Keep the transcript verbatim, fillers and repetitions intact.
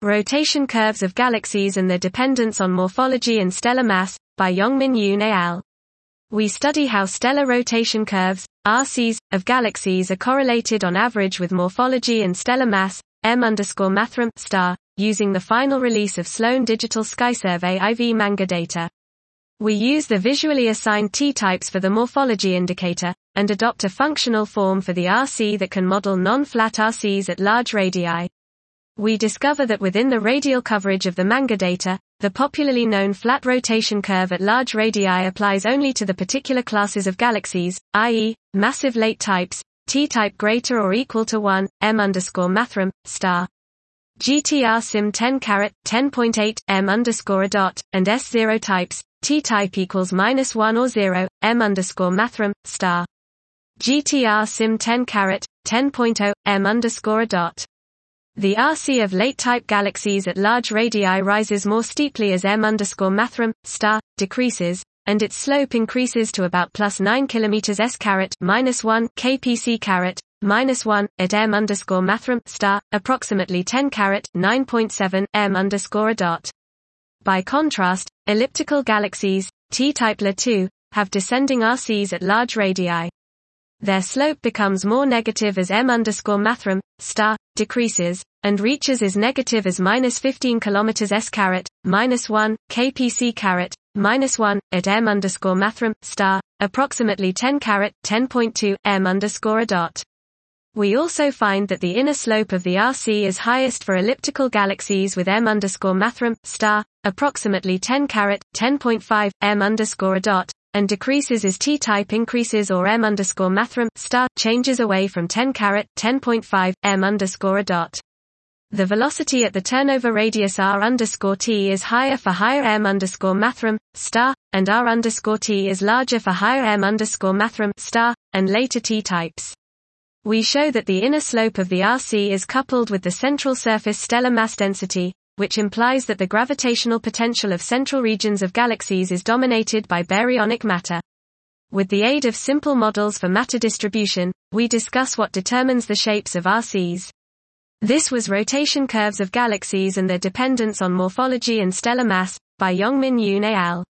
Rotation Curves of Galaxies and Their Dependence on Morphology and Stellar Mass, by Yongmin Yoon et al. We study how stellar rotation curves, R Cs, of galaxies are correlated on average with morphology and stellar mass, M underscore mathrm, star, using the final release of Sloan Digital Sky Survey I V manga data. We use the visually assigned T-types for the morphology indicator, and adopt a functional form for the R C that can model non-flat R Cs at large radii. We discover that within the radial coverage of the manga data, the popularly known flat rotation curve at large radii applies only to the particular classes of galaxies, that is, massive late types, T-type greater or equal to one, M underscore mathrm, star. G T R sim ten carat, ten point eight, M underscore a dot, and S zero types, T-type equals minus one or zero, M underscore mathrm, star. G T R sim ten carat, ten point zero, M underscore a dot. The R C of late-type galaxies at large radii rises more steeply as M underscore mathrm, star, decreases, and its slope increases to about plus nine kilometers s carat, minus one, kpc carat, minus one, at M underscore mathrm, star, approximately ten carat, nine point seven, M underscore a dot. By contrast, elliptical galaxies, T-type L A two, have descending R Cs at large radii. Their slope becomes more negative as M underscore mathrm, star, decreases, and reaches as negative as minus fifteen kilometers s carat, minus one, kpc carat, minus one, at M underscore mathrm, star, approximately ten carat, ten point two, M underscore a dot. We also find that the inner slope of the R C is highest for elliptical galaxies with M underscore mathrm, star, approximately ten carat, ten point five, M underscore a dot, and decreases as T-type increases or M underscore mathrm, star, changes away from ten carat, ten point five, M underscore a dot. The velocity at the turnover radius R underscore T is higher for higher M underscore mathrm, star, and R underscore T is larger for higher M underscore mathrm, star, and later T-types. We show that the inner slope of the R C is coupled with the central surface stellar mass density, which implies that the gravitational potential of central regions of galaxies is dominated by baryonic matter. With the aid of simple models for matter distribution, we discuss what determines the shapes of R Cs. This was Rotation Curves of Galaxies and Their Dependence on Morphology and Stellar Mass, by Yongmin Yoon et al.